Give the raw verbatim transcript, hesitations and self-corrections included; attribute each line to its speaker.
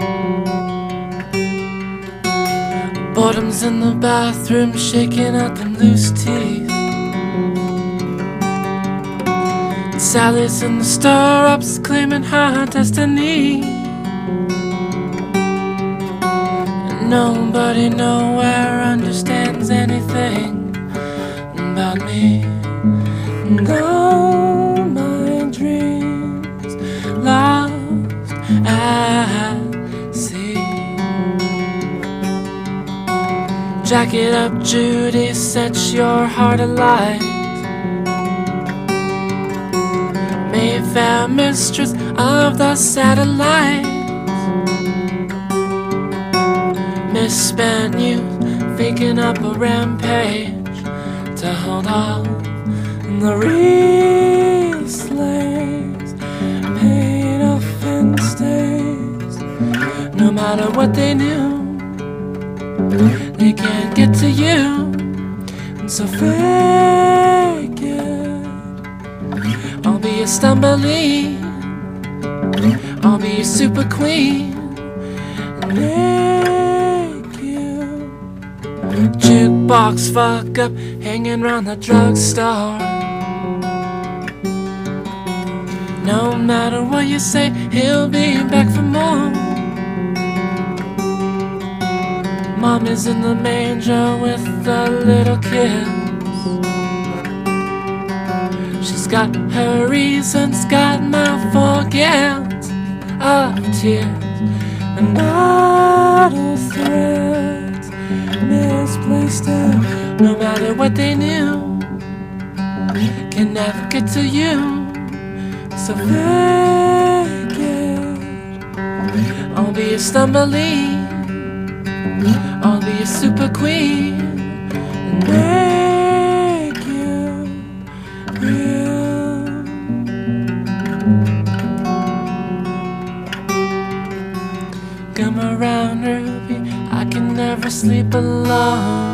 Speaker 1: Boredom's in the bathroom, shaking out them loose teeth. And Sally's in the stir-ups, claiming her destiny. And nobody nowhere understands anything about me. And all my dreams lost at sea. Jack it up, Judy, set your heart alight. Mayfair, mistress of the satellites. Misspent youth, faking up a rampage to hold off the real slaves, paid off in stays. No matter what they knew, they can't get to you, and so fake it. I'll be a stumbling, I'll be a super queen, and make you jukebox fuck up, hanging round the drugstore. No matter what you say, he'll be back for more. Mom is in the manger with the little kids. She's got her reasons, got my forget of tears and bottle threads misplaced it. No matter what they knew, can never get to you, so fake it. I'll be a stumbling, I'll be a super queen, and make you real. Come around, Ruby, I can never sleep alone.